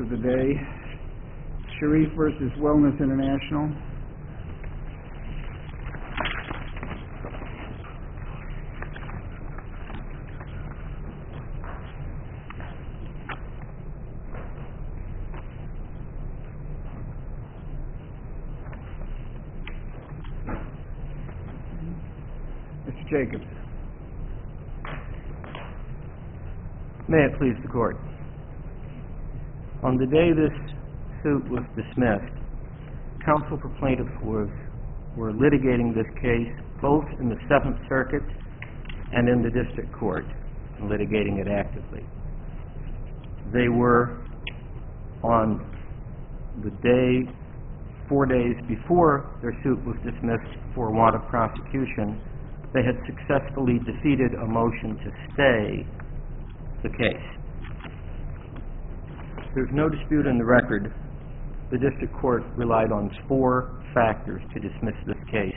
of the day, Sharif versus Wellness International. Mr. Jacobs. May it please the Court. On the day this suit was dismissed, counsel for plaintiffs were litigating this case both in the Seventh Circuit and in the District Court, and litigating it actively. They were, on the day, 4 days before their suit was dismissed for want of prosecution, they had successfully defeated a motion to stay the case. There's no dispute in the record. The District Court relied on 4 factors to dismiss this case.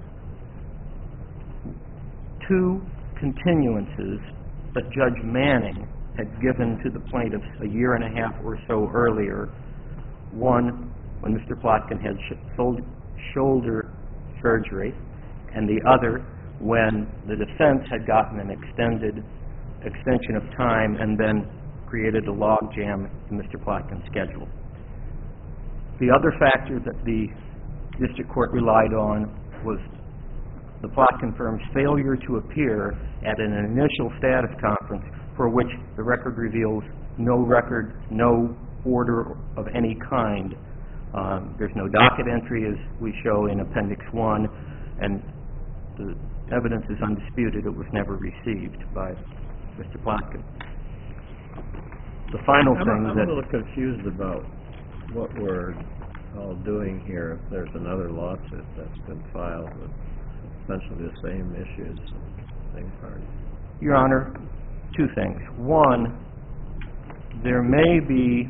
2 continuances that Judge Manning had given to the plaintiffs a year and a half or so earlier. One, when Mr. Plotkin had shoulder surgery, and the other, when the defense had gotten an extension of time and then created a logjam in Mr. Plotkin's schedule. The other factor that the District Court relied on was the Plotkin firm's failure to appear at an initial status conference for which the record reveals no order of any kind. There's no docket entry, as we show in Appendix 1, and the evidence is undisputed. It was never received by Mr. Plotkin. The final thing I'm a little confused about what we're all doing here. If there's another lawsuit that's been filed with essentially the same issues, same parties. Your Honor, 2 things. One, there may be,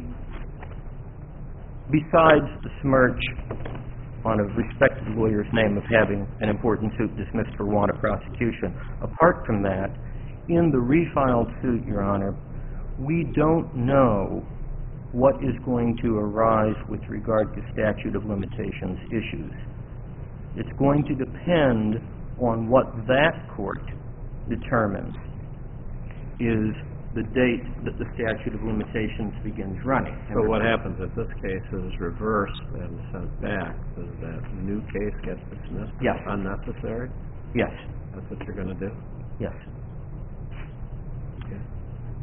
besides the smirch on a respected lawyer's name of having an important suit dismissed for want of prosecution, apart from that, in the refiled suit, Your Honor, we don't know what is going to arise with regard to statute of limitations issues. It's going to depend on what that court determines is the date that the statute of limitations begins running. So what happens if this case is reversed and sent back? Does that new case get dismissed? Yes. Unnecessary? Yes. That's what you're going to do? Yes. Okay.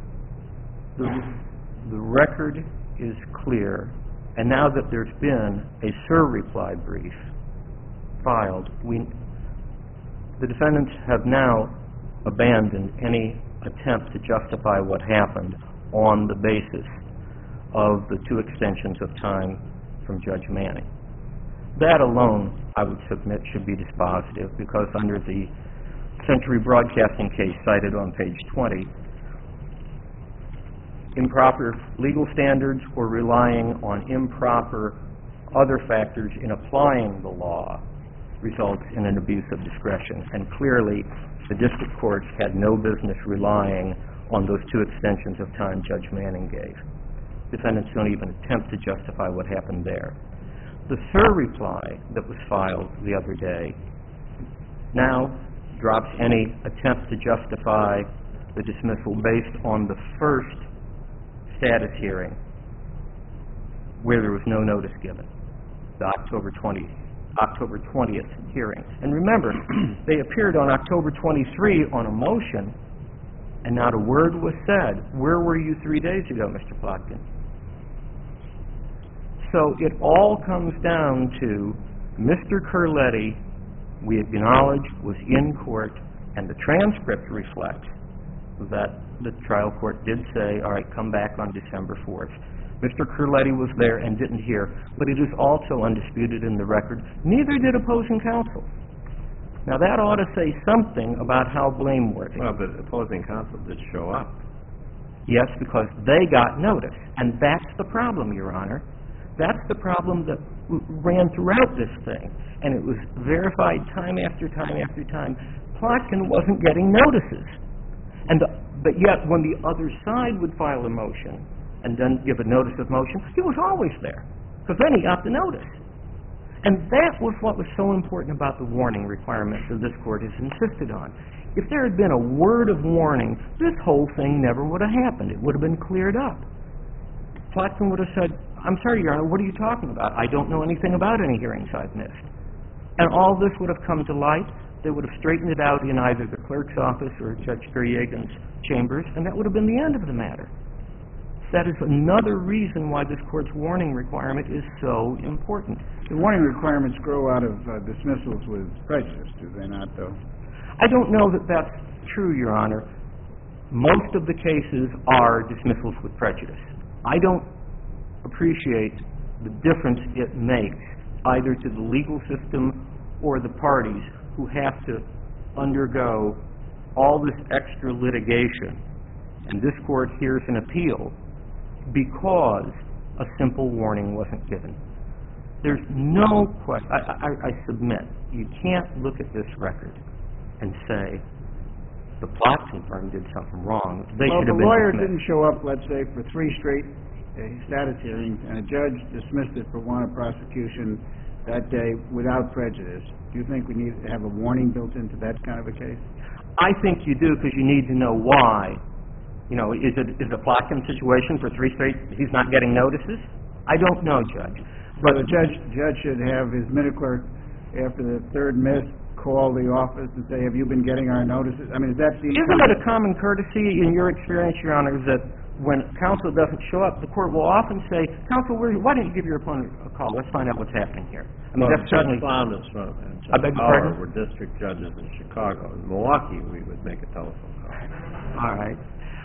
The record is clear, and now that there's been a reply brief filed, the defendants have now abandoned any attempt to justify what happened on the basis of the 2 extensions of time from Judge Manning. That alone, I would submit, should be dispositive, because under the Century Broadcasting case cited on page 20, improper legal standards or relying on improper other factors in applying the law results in an abuse of discretion. And clearly, the district courts had no business relying on those 2 extensions of time Judge Manning gave. Defendants don't even attempt to justify what happened there. The reply that was filed the other day now drops any attempt to justify the dismissal based on the first status hearing where there was no notice given, the October 20th hearing. And remember, they appeared on October 23 on a motion, and not a word was said. Where were you 3 days ago, Mr. Plotkin? So it all comes down to Mr. Curletti, we acknowledge, was in court, and the transcript reflects that the trial court did say, all right, come back on December 4th. Mr. Curletti was there and didn't hear, but it is also undisputed in the record. Neither did opposing counsel. Now, that ought to say something about how blameworthy. Well, but opposing counsel did show up. Yes, because they got notice, and that's the problem, Your Honor. That's the problem that ran throughout this thing, and it was verified time after time after time. Plotkin wasn't getting notices. But yet, when the other side would file a motion and then give a notice of motion, he was always there, because then he got the notice. And that was what was so important about the warning requirement that this court has insisted on. If there had been a word of warning, this whole thing never would have happened. It would have been cleared up. Plotkin would have said, I'm sorry, Your Honor, what are you talking about? I don't know anything about any hearings I've missed. And all this would have come to light. They would have straightened it out in either the clerk's office or Judge Geryagin's chambers, and that would have been the end of the matter. That is another reason why this court's warning requirement is so important. The warning requirements grow out of dismissals with prejudice, do they not, though? I don't know that that's true, Your Honor. Most of the cases are dismissals with prejudice. I don't appreciate the difference it makes either to the legal system or the parties who have to undergo all this extra litigation, and this court hears an appeal because a simple warning wasn't given. There's no question. I submit, you can't look at this record and say the Plotkin firm did something wrong. They should have been dismissed. Well, if a lawyer didn't show up, let's say, for 3 straight status hearings, and a judge dismissed it for want of prosecution that day without prejudice, do you think we need to have a warning built into that kind of a case? I think you do, because you need to know why. You know, is it a Plotkin situation for 3 straight, he's not getting notices? I don't know, Judge. But the judge should have his minute clerk, after the 3rd miss, call the office and say, have you been getting our notices? I mean, is that the... Isn't it a common courtesy in your experience, Your Honor, that when counsel doesn't show up, the court will often say, counsel, why don't you give your opponent a call? Let's find out what's happening here. I mean, that's Judge certainly... Flanders and I beg Judge your Howard pardon? were district judges in Chicago. In Milwaukee, we would make a telephone call. All right.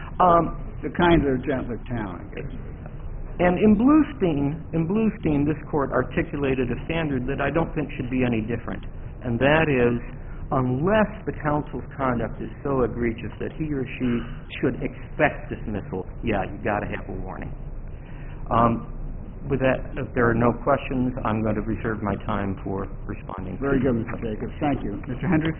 The kinder, gentler town, I guess. And in Bluestein, this court articulated a standard that I don't think should be any different, and that is, unless the counsel's conduct is so egregious that he or she should expect dismissal, yeah, you got to have a warning. With that, if there are no questions, I'm going to reserve my time for responding. Very good, Mr. Jacobs. Thank you. Mr. Hendricks?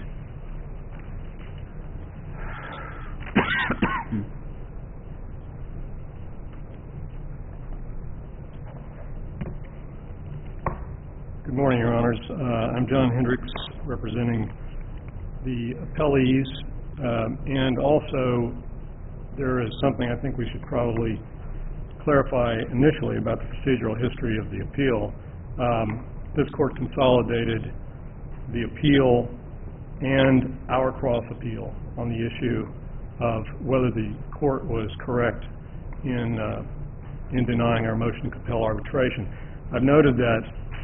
Good morning, Your Honors. I'm John Hendricks, representing the appellees, and also there is something I think we should probably clarify initially about the procedural history of the appeal. This court consolidated the appeal and our cross appeal on the issue of whether the court was correct in denying our motion to compel arbitration. I've noted that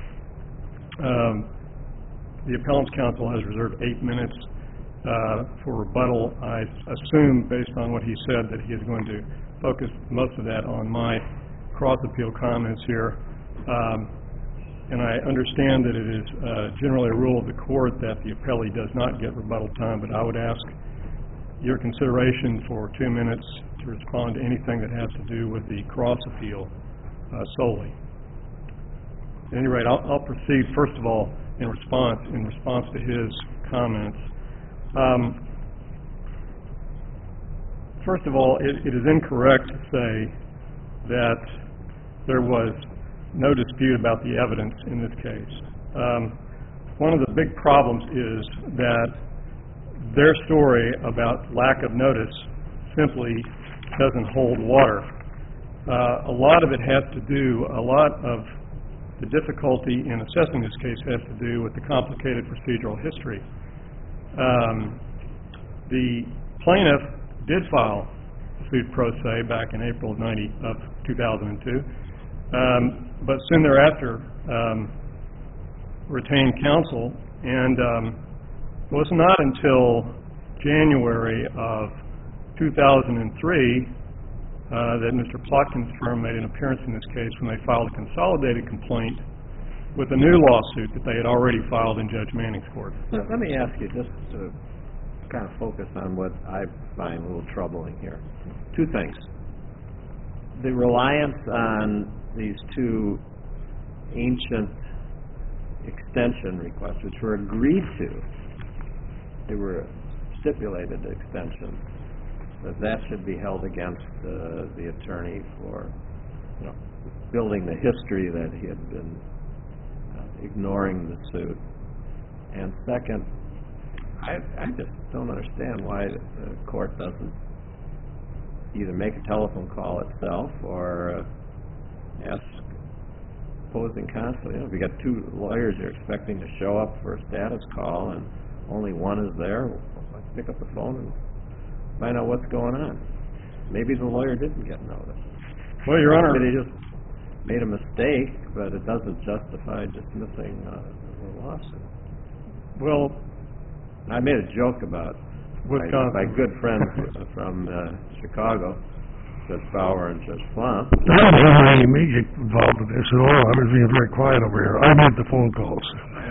the appellant's counsel has reserved 8 minutes for rebuttal. I assume, based on what he said, that he is going to focus most of that on my cross-appeal comments here. And I understand that it is generally a rule of the court that the appellee does not get rebuttal time, but I would ask your consideration for 2 minutes to respond to anything that has to do with the cross-appeal solely. At any rate, I'll proceed, first of all, in response to his comments. First of all, it is incorrect to say that there was no dispute about the evidence in this case. One of the big problems is that their story about lack of notice simply doesn't hold water. A lot of it has to do, a lot of the difficulty in assessing this case has to do with the complicated procedural history. The plaintiff did file a suit pro se back in April of 2002, but soon thereafter retained counsel, and it was not until January of 2003 that Mr. Plotkin's firm made an appearance in this case when they filed a consolidated complaint with a new lawsuit that they had already filed in Judge Manning's court. Let me ask you, just to kind of focus on what I find a little troubling here. 2 things. The reliance on these 2 ancient extension requests, which were agreed to. They were stipulated extensions. that should be held against the attorney for, building the history that he had been ignoring the suit. And second, I just don't understand why the court doesn't either make a telephone call itself or ask opposing counsel. If you got two lawyers you're expecting to show up for a status call and only one is there, pick up the phone and find out what's going on. Maybe the lawyer didn't get notice. Well, Your Honor, Maybe they just made a mistake, but it doesn't justify dismissing the lawsuit. well, I made a joke about my good friends from Chicago, Judge Bauer and Judge Flom. I don't have any music involved in this at all. I was being very quiet over here. I made the phone calls.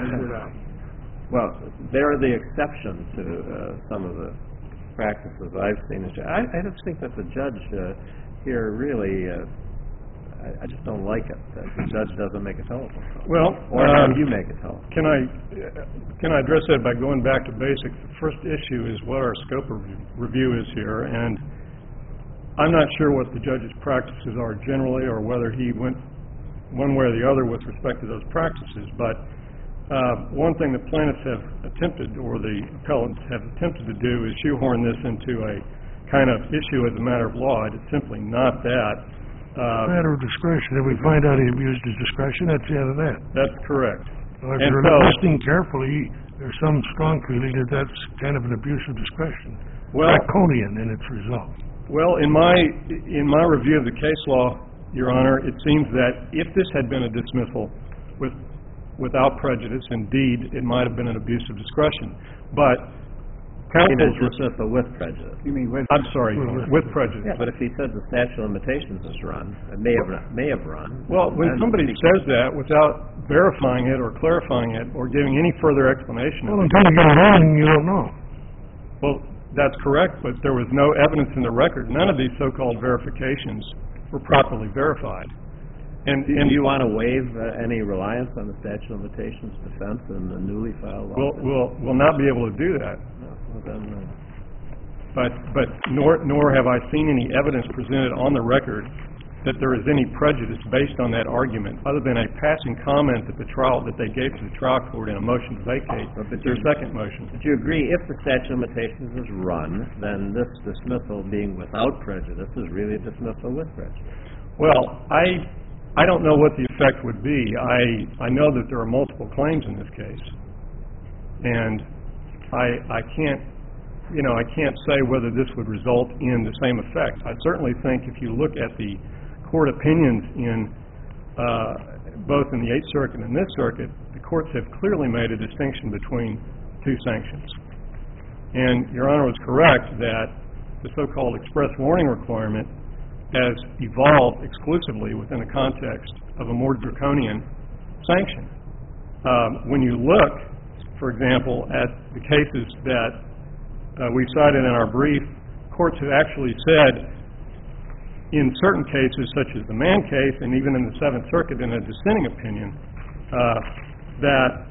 Well, they're the exception to some of the practices I've seen. I just think that the judge here really, I just don't like it, that the judge doesn't make a telephone call. well, Or have you make a telephone call. Can I address that by going back to basics? The first issue is what our scope of review is here, and I'm not sure what the judge's practices are generally, or whether he went one way or the other with respect to those practices, but one thing the plaintiffs have attempted, or the appellants have attempted to do, is shoehorn this into a kind of issue as a matter of law. It's simply not that. Matter of discretion. If we find out he abused his discretion, that's the end of that. That's correct. Well, if And you're so- listening carefully, there's some strong feeling that that's kind of an abuse of discretion. Well, Draconian in its result. Well, in my review of the case law, Your Honor, it seems that if this had been a dismissal without prejudice, indeed, it might have been an abuse of discretion. But counsel's dismissal with prejudice. You mean with... I'm sorry, with prejudice. Yeah, but if he says the statute of limitations is run, it may have run. Well, when then somebody says that without verifying it or clarifying it or giving any further explanation Well, of it, until you get it wrong, you don't know. well, that's correct, but there was no evidence in the record. None of these so-called verifications were properly verified. And Do you want to waive any reliance on the statute of limitations defense in the newly filed lawsuit? we'll not be able to do that. No, well then, But nor have I seen any evidence presented on the record that there is any prejudice based on that argument, other than a passing comment at the trial that they gave to the trial court in a motion to vacate their second motion. But you agree, if the statute of limitations is run, then this dismissal being without prejudice is really a dismissal with prejudice. Well, I don't know what the effect would be. I know that there are multiple claims in this case, and I can't say whether this would result in the same effect. I certainly think if you look at the court opinions in both in the Eighth Circuit and this circuit, the courts have clearly made a distinction between two sanctions. And Your Honor was correct that the so-called express warning requirement has evolved exclusively within the context of a more draconian sanction. When you look, for example, at the cases that we cited in our brief, courts have actually said in certain cases, such as the Mann case, and even in the Seventh Circuit in a dissenting opinion, that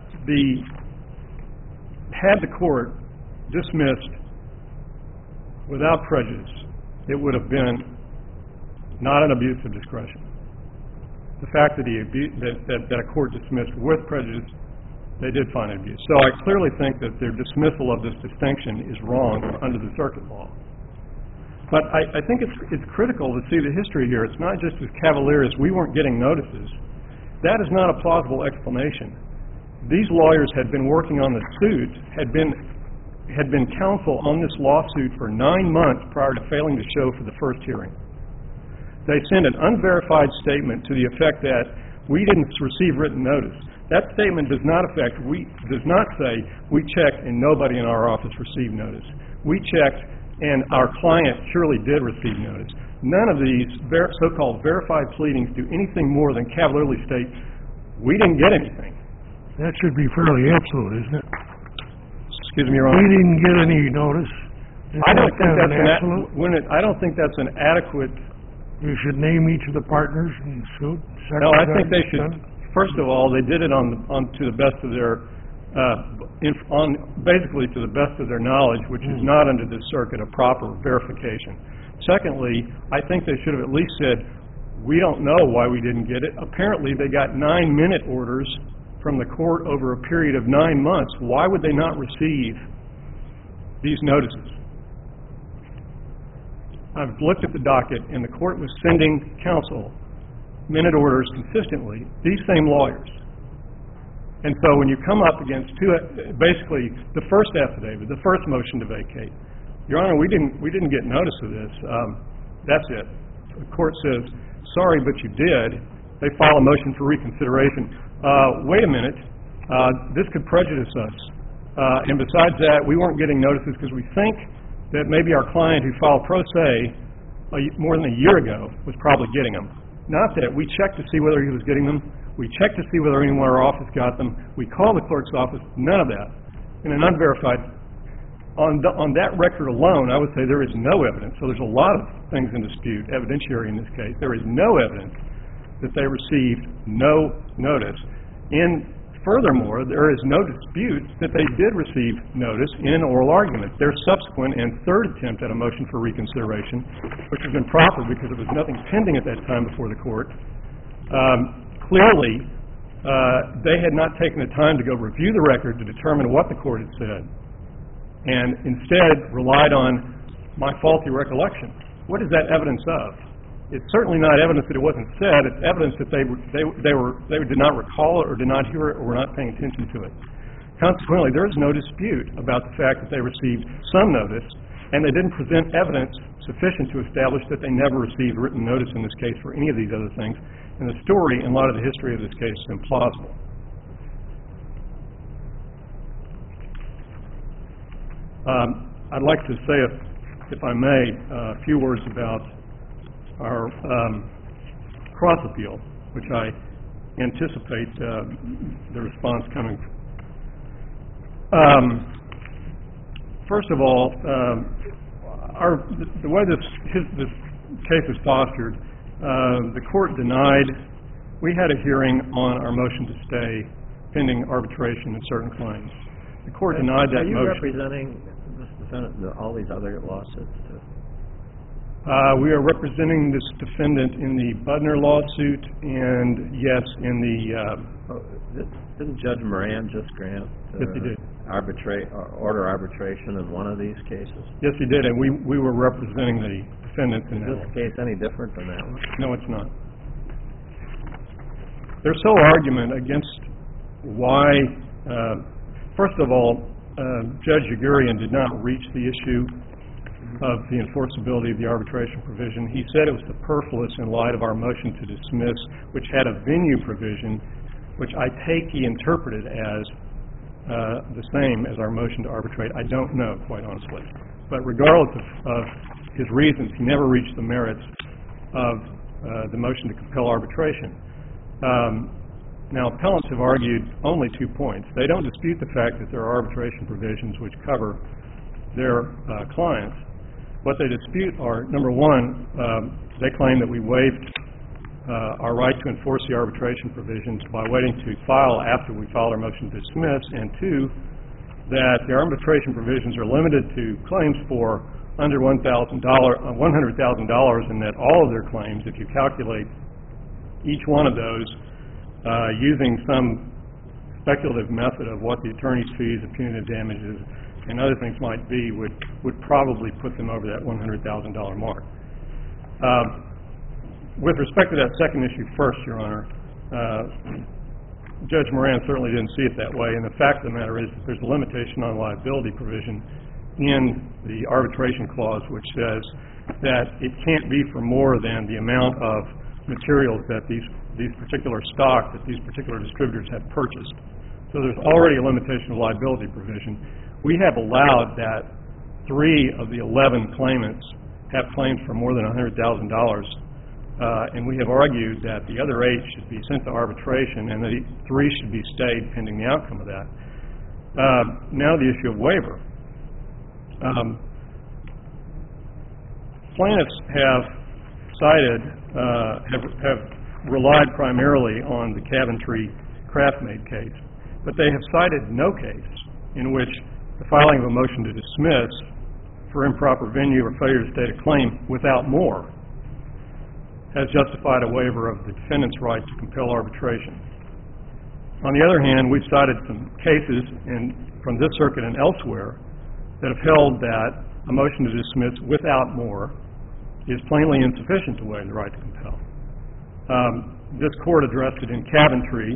had the court dismissed without prejudice, it would have been not an abuse of discretion. The fact that that a court dismissed with prejudice, they did find an abuse. So I clearly think that their dismissal of this distinction is wrong under the circuit law. But I think it's critical to see the history here. It's not just as cavalier as we weren't getting notices. That is not a plausible explanation. These lawyers had been working on the suit, had been counsel on this lawsuit for 9 months prior to failing to show for the first hearing. They sent an unverified statement to the effect that we didn't receive written notice. That statement does not say we checked and nobody in our office received notice. We checked and our client surely did receive notice. None of these so-called verified pleadings do anything more than cavalierly state, we didn't get anything. That should be fairly absolute, isn't it? Excuse me, Your Honor. We didn't get any notice. I don't think that's an adequate. You should name each of the partners in the suit. No, I think they should. First of all, they did it to the best of their basically to the best of their knowledge, which is not under this circuit a proper verification. Secondly, I think they should have at least said, we don't know why we didn't get it. Apparently, they got 9-minute orders from the court over a period of 9 months. Why would they not receive these notices? I've looked at the docket, and the court was sending counsel minute orders consistently, these same lawyers. And so when you come up against basically the first affidavit, the first motion to vacate, Your Honor, we didn't get notice of this. That's it. The court says, sorry, but you did. They file a motion for reconsideration. Wait a minute. This could prejudice us. And besides that, we weren't getting notices because we think that maybe our client who filed pro se more than a year ago was probably getting them. Not that. We checked to see whether he was getting them. We checked to see whether anyone in our office got them. We called the clerk's office. None of that. In an unverified. On that record alone, I would say there is no evidence. So there's a lot of things in dispute, evidentiary in this case. There is no evidence that they received no notice. And furthermore, there is no dispute that they did receive notice in oral argument. Their subsequent and third attempt at a motion for reconsideration, which was improper because there was nothing pending at that time before the court, clearly they had not taken the time to go review the record to determine what the court had said, and instead relied on my faulty recollection. What is that evidence of? It's certainly not evidence that it wasn't said. It's evidence that they did not recall it or did not hear it or were not paying attention to it. Consequently, there is no dispute about the fact that they received some notice, and they didn't present evidence sufficient to establish that they never received written notice in this case for any of these other things. And the story, in light of the history of this case, is implausible. I'd like to say, if I may, a few words about our cross appeal, which I anticipate the response coming. First of all, the way this case is postured, the court denied. We had a hearing on our motion to stay pending arbitration of certain claims. The court denied that motion. Are you representing this defendant in all these other lawsuits too? We are representing this defendant in the Budner lawsuit, and yes, in the... Didn't Judge Moran just grant yes, he did. Order arbitration in one of these cases? Yes, he did, and we were representing the defendant in that. Is this case any different than that one? No, it's not. Their sole argument against why... first of all, Judge Ugurian did not reach the issue of the enforceability of the arbitration provision. He said it was superfluous in light of our motion to dismiss, which had a venue provision, which I take he interpreted as the same as our motion to arbitrate. I don't know, quite honestly. But regardless of his reasons, he never reached the merits of the motion to compel arbitration. Now, appellants have argued only 2 points. They don't dispute the fact that there are arbitration provisions which cover their clients. What they dispute are, number one, they claim that we waived our right to enforce the arbitration provisions by waiting to file after we filed our motion to dismiss, and two, that the arbitration provisions are limited to claims for under $100,000, and that all of their claims, if you calculate each one of those using some speculative method of what the attorney's fees, the punitive damages, and other things might be, would probably put them over that $100,000 mark. With respect to that second issue first, Your Honor, Judge Moran certainly didn't see it that way, and the fact of the matter is that there's a limitation on liability provision in the arbitration clause which says that it can't be for more than the amount of materials that these particular stock that these particular distributors have purchased. So there's already a limitation of liability provision. We have allowed that 3 of the 11 claimants have claims for more than $100,000, and we have argued that the other 8 should be sent to arbitration and the 3 should be stayed pending the outcome of that. Now the issue of waiver. Plaintiffs have cited, have relied primarily on the Caventry Craftmade case. but they have cited no case in which the filing of a motion to dismiss for improper venue or failure to state a claim without more has justified a waiver of the defendant's right to compel arbitration. On the other hand, we've cited some cases from this circuit and elsewhere that have held that a motion to dismiss without more is plainly insufficient to waive the right to compel. This court addressed it in Caventry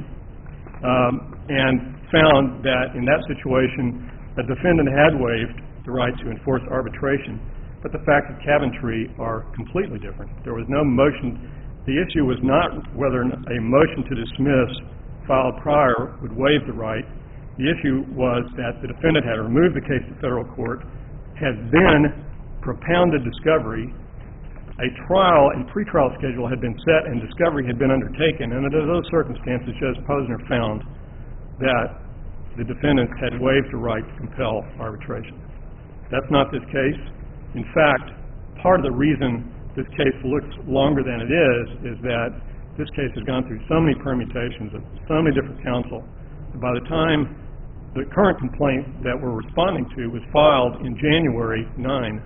and found that in that situation a defendant had waived the right to enforce arbitration, but the facts of Caventry are completely different. There was no motion. The issue was not whether a motion to dismiss filed prior would waive the right. The issue was that the defendant had removed the case to federal court, had then propounded discovery, a trial and pretrial schedule had been set, and discovery had been undertaken. And under those circumstances, Judge Posner found that the defendant had waived the right to compel arbitration. That's not this case. In fact, part of the reason this case looks longer than it is that this case has gone through so many permutations of so many different counsel. By the time the current complaint that we're responding to was filed in January 9,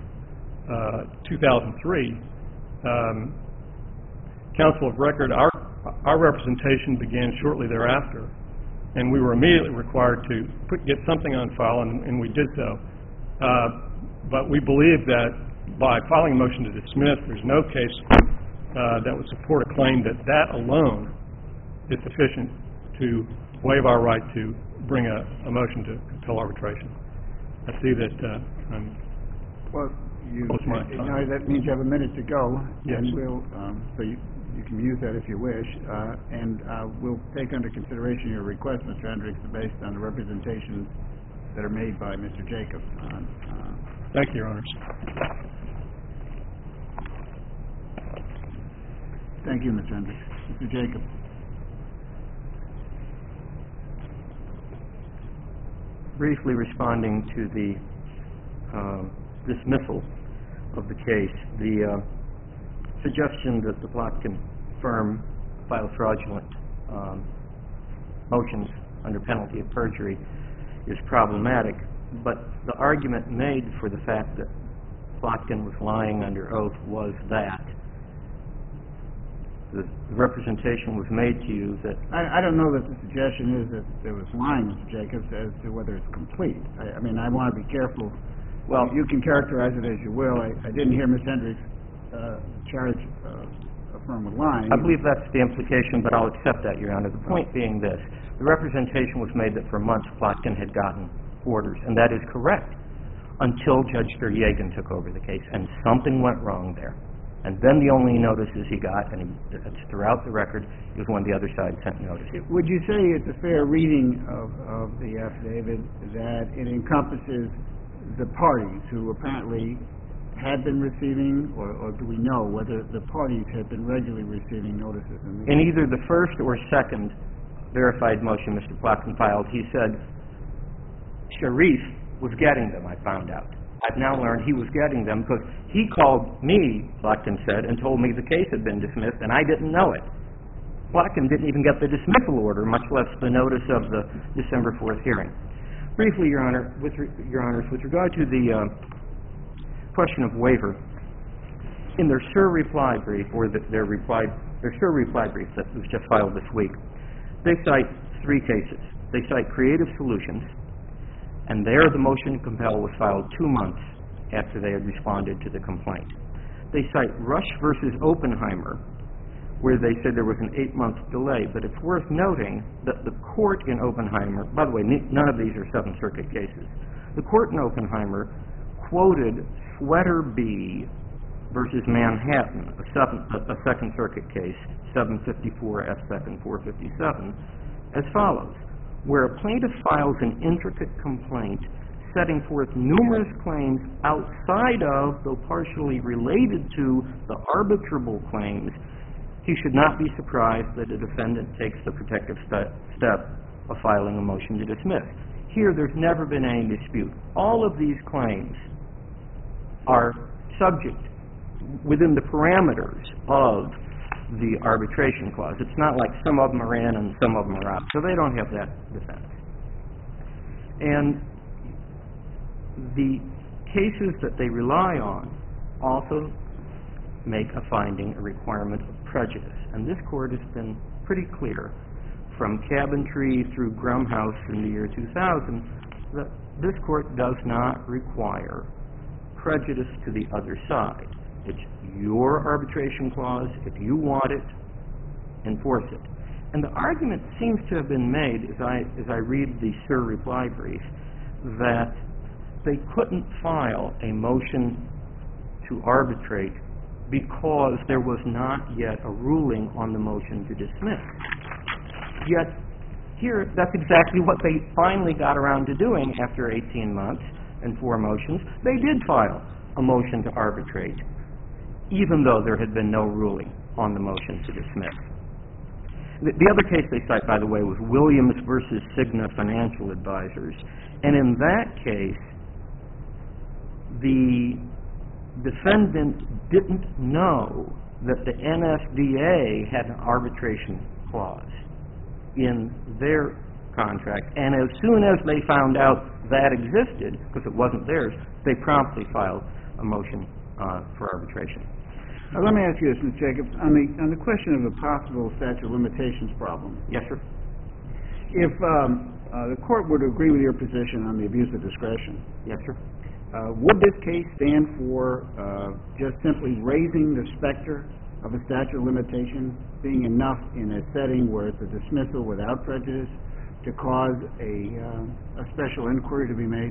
2003, counsel of record, our representation began shortly thereafter, and we were immediately required to get something on file, and we did so. But we believe that by filing a motion to dismiss, there's no case that would support a claim that alone is sufficient to waive our right to bring a motion to compel arbitration. I see that I'm Well, close to my time. that means you have a minute to go. Yes. And we'll, so you can use that if you wish. And we'll take under consideration your request, Mr. Hendricks, based on the representations that are made by Mr. Jacobs. Thank you, Your Honors. Thank you, Mr. Hendricks. Mr. Jacobs. Briefly responding to the dismissal of the case, the suggestion that the Plotkin firm file fraudulent motions under penalty of perjury is problematic, but the argument made for the fact that Plotkin was lying under oath was that the representation was made to you that... I don't know that the suggestion is that there was lying, Mr. Jacobs, as to whether it's complete. I mean, I want to be careful. Well, you can characterize it as you will. I didn't hear Ms. Hendricks charge a firm with lying. I believe that's the implication, but I'll accept that, Your Honor. The point being this. The representation was made that for months Plotkin had gotten orders, and that is correct, until Judge Sturyagan took over the case, and something went wrong there. And then the only notices he got, and it's throughout the record, is when the other side sent notices. Would you say it's a fair reading of the affidavit that it encompasses the parties who apparently had been receiving, or do we know whether the parties had been regularly receiving notices? In either the first or second verified motion Mr. Plotkin filed, he said Sharif was getting them, I found out. I've now learned he was getting them because he called me, Plotkin said, and told me the case had been dismissed, and I didn't know it. Plotkin didn't even get the dismissal order, much less the notice of the December 4th hearing. Briefly, Your Honor, Your Honors, with regard to the question of waiver, in their SIR reply brief, or their SIR reply brief that was just filed this week, they cite three cases. They cite Creative Solutions, and there the motion to compel was filed 2 months after they had responded to the complaint. They cite Rush versus Oppenheimer, where they said there was an 8-month delay, but it's worth noting that the court in Oppenheimer, by the way, none of these are Seventh Circuit cases, the court in Oppenheimer quoted Sweater B versus Manhattan, a Second Circuit case, 754 F. 2nd 457, as follows: where a plaintiff files an intricate complaint setting forth numerous claims outside of, though partially related to, the arbitrable claims, he should not be surprised that a defendant takes the protective step of filing a motion to dismiss. Here, there's never been any dispute. All of these claims are subject within the parameters of the arbitration clause. It's not like some of them are in and some of them are out, so they don't have that defense. And the cases that they rely on also make a finding a requirement of prejudice. And this Court has been pretty clear, from Cabin Tree through Grumhouse in the year 2000, that this Court does not require prejudice to the other side. It's your arbitration clause. If you want it, enforce it. And the argument seems to have been made, as I read the SIR reply brief, that they couldn't file a motion to arbitrate because there was not yet a ruling on the motion to dismiss. Yet, here, that's exactly what they finally got around to doing after 18 months and 4 motions. They did file a motion to arbitrate, even though there had been no ruling on the motion to dismiss. The other case they cite, by the way, was Williams versus Cigna Financial Advisors. And in that case, the defendant didn't know that the NSDA had an arbitration clause in their contract. And as soon as they found out that existed, because it wasn't theirs, they promptly filed a motion for arbitration. Now, let me ask you this, Mr. Jacobs, on the question of the possible statute of limitations problem. Yes, sir. If the Court were to agree with your position on the abuse of discretion, Yes, sir. would this case stand for just simply raising the specter of a statute of limitation being enough in a setting where it's a dismissal without prejudice to cause a special inquiry to be made?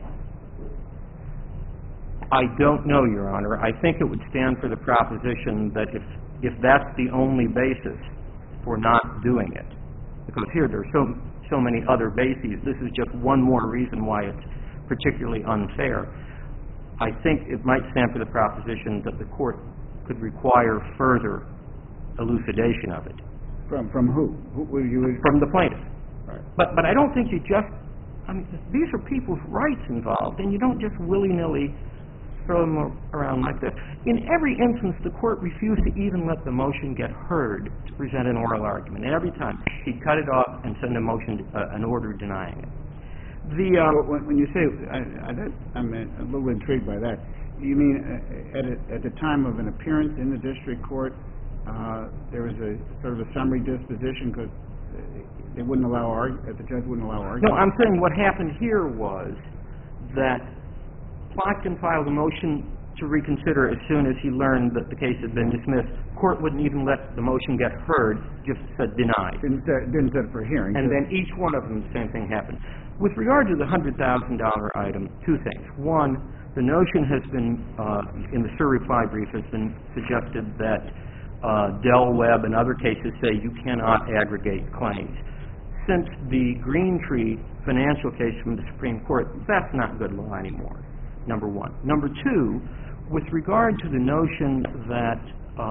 I don't know, Your Honor. I think it would stand for the proposition that if that's the only basis for not doing it, because here there are so many other bases, this is just one more reason why it's particularly unfair. I think it might stand for the proposition that the Court could require further elucidation of it. From who? From the plaintiff. Right. But I don't think you just, these are people's rights involved, and you don't just willy-nilly throw them around like this. In every instance, the Court refused to even let the motion get heard to present an oral argument. And every time, he'd cut it off and send a motion, an order denying it. When you say, I'm a little intrigued by that. You mean at the time of an appearance in the district court, there was a sort of a summary disposition because they wouldn't allow the judge wouldn't allow argument? No, I'm saying what happened here was that Plotkin filed a motion to reconsider as soon as he learned that the case had been dismissed. Court wouldn't even let the motion get heard, just said denied. Didn't set it for hearing. And then each one of them, the same thing happened. With regard to the $100,000 item, 2 things. One, the notion has been, in the SIR reply brief, has been suggested that Del Webb and other cases say you cannot aggregate claims. Since the Greentree financial case from the Supreme Court, that's not good law anymore, number one. Number 2, with regard to the notion that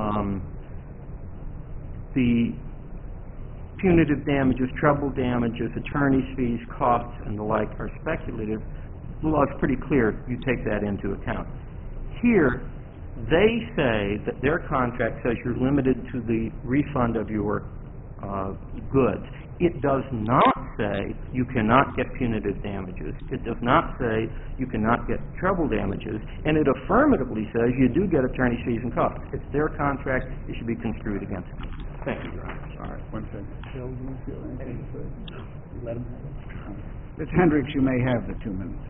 the punitive damages, treble damages, attorney's fees, costs, and the like are speculative, the law is pretty clear. You take that into account. Here, they say that their contract says you're limited to the refund of your goods. It does not say you cannot get punitive damages. It does not say you cannot get treble damages. And it affirmatively says you do get attorney's fees and costs. It's their contract. It should be construed against them. Thank you, Your Honor. All right, 1 second. Phil, do you feel anything to say? Let him have it. Ms. Hendricks, you may have the 2 minutes.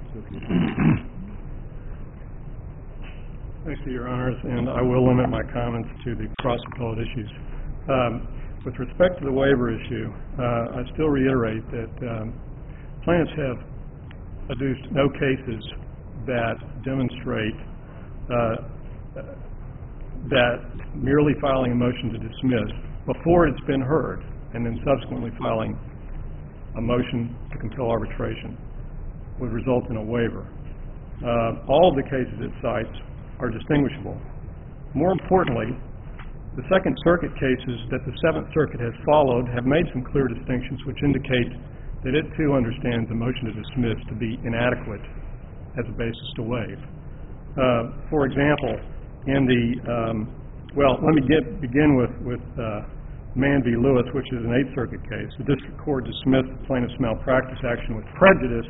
Thank you, Your Honors, and I will limit my comments to the cross-appellate issues. With respect to the waiver issue, I still reiterate that plaintiffs have adduced no cases that demonstrate that merely filing a motion to dismiss before it's been heard and then subsequently filing a motion to compel arbitration would result in a waiver. All of the cases it cites are distinguishable. More importantly, the Second Circuit cases that the Seventh Circuit has followed have made some clear distinctions which indicate that it too understands the motion to dismiss to be inadequate as a basis to waive. For example, in the let me begin with Mann v. Lewis, which is an Eighth Circuit case. The district court dismissed the plaintiff's malpractice action with prejudice.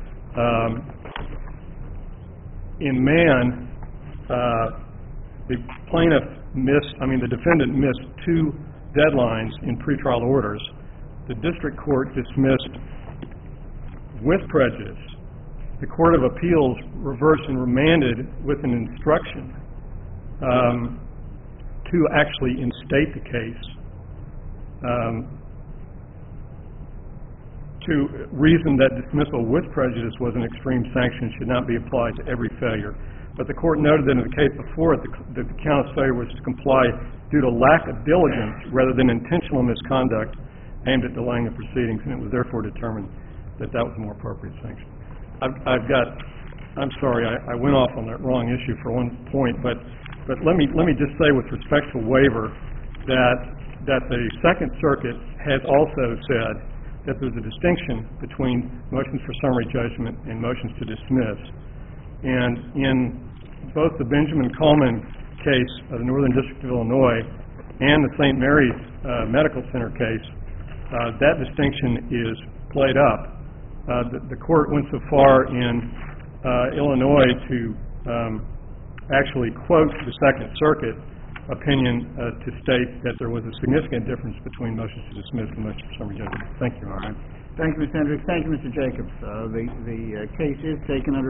In Mann, the defendant missed two deadlines in pretrial orders. The district court dismissed with prejudice. The Court of Appeals reversed and remanded with an instruction to actually instate the case, to reason that dismissal with prejudice was an extreme sanction, should not be applied to every failure. But the court noted that in the case before it, the count's failure was to comply due to lack of diligence rather than intentional misconduct aimed at delaying the proceedings, and it was therefore determined that that was a more appropriate sanction. I'm sorry, I went off on that wrong issue for one point, but let me just say with respect to waiver that the Second Circuit has also said that there's a distinction between motions for summary judgment and motions to dismiss. And in both the Benjamin Coleman case of the Northern District of Illinois and the St. Mary's Medical Center case, that distinction is played up. The court went so far in Illinois to actually quote the Second Circuit opinion to state that there was a significant difference between motions to dismiss and motions for summary judgment. Thank you. All right. Thank you, Mr. Hendricks. Thank you, Mr. Jacobs. The case is taken under